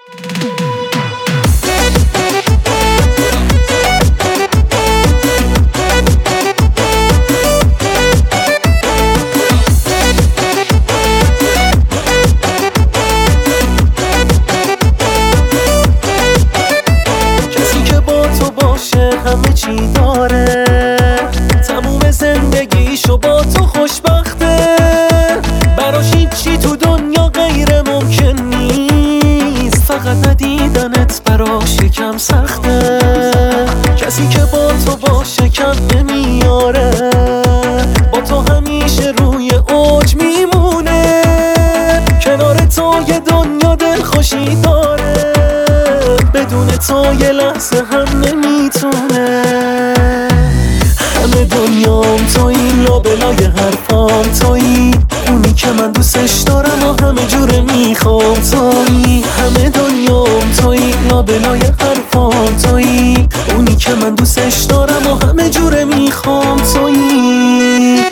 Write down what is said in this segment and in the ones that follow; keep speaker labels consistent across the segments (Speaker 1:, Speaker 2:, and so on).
Speaker 1: همه چی داره، تموم زندگیشو با تو خوشبخته، براش هیچی تو دنیا غیر ممکن نیست، فقط ندیدنت براش یکم سخته. کسی که با تو باشه کم نمیاره، با تو همیشه روی اوج میمونه، کنار تو یه دنیا دلخوشی داره، بدون تو یه لحظه هم نمیتونه. همه دنیام تویی، لابلای حرفام تویی، اونی که من دوستش دارم و همه جوره میخوام تویی. همه دنیام تویی، لابلای حرفام تویی، اونی که من دوستش دارم و همه جوره میخوام تویی.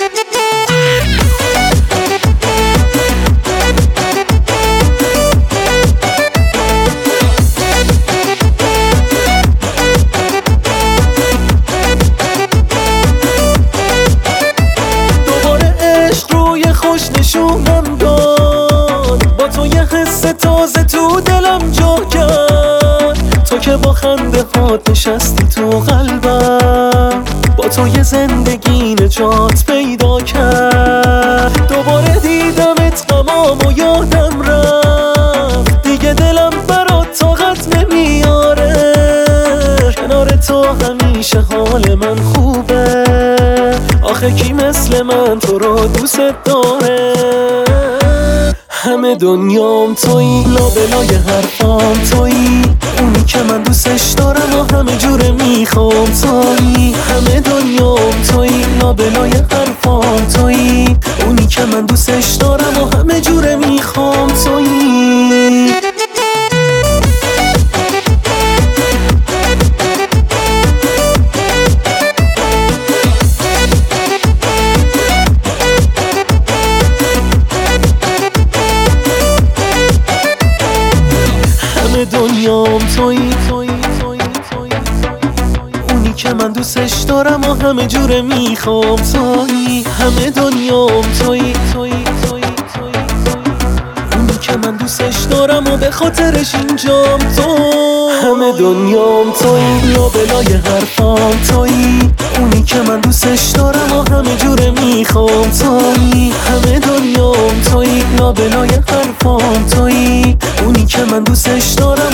Speaker 1: نشونم داد، با تو یه حس تازه تو دلم جا کرد، تو که با خنده هات نشستی تو قلبم، با تو یه زندگی نجات پیدا کرد. دوباره دیدمت غمام و یادم رفت، دیگه دلم برات طاقت نمیاره، کنار تو همیشه حال من خوبه، آخه کی مثل من تو رو دوست داره. همه دنیام تویی، لابلای حرفام تویی، اونی که من دوستش دارم و همه جوره میخوام تویی. همه دنیام تویی، لابلای حرفام تویی، اونی که من دوستش دارم و همه جوره میخوام تویی. دنیام تویی، اونی که من دوستش دارم و همه جوره میخوام تویی. همه دنیام تویی، اونی که من دوستش دارم و به خاطرش اینجام تو. همه دنیام تویی، لابلای حرفام تویی، اونی که من دوستش دارم و همه جوره میخوام تویی. همه دنیام تویی، لابلای حرفام تویی، اونی که من دوستش دارم